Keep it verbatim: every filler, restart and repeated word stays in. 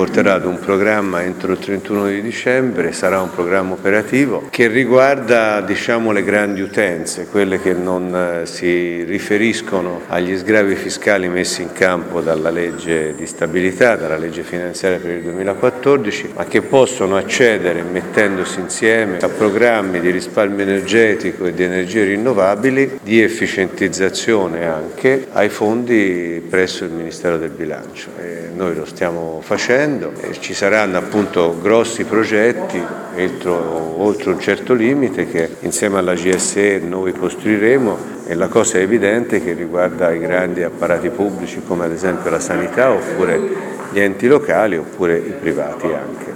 porterà ad un programma entro il trentuno di dicembre, sarà un programma operativo che riguarda diciamo, le grandi utenze, quelle che non si riferiscono agli sgravi fiscali messi in campo dalla legge di stabilità, dalla legge finanziaria per il duemilaquattordici, ma che possono accedere mettendosi insieme a programmi di risparmio energetico e di energie rinnovabili, di efficientizzazione anche, ai fondi presso il Ministero del Bilancio. E noi lo stiamo facendo, e ci saranno appunto grossi progetti entro, oltre un certo limite che insieme alla G S E noi costruiremo, e la cosa è evidente che riguarda i grandi apparati pubblici come ad esempio la sanità oppure gli enti locali oppure i privati anche.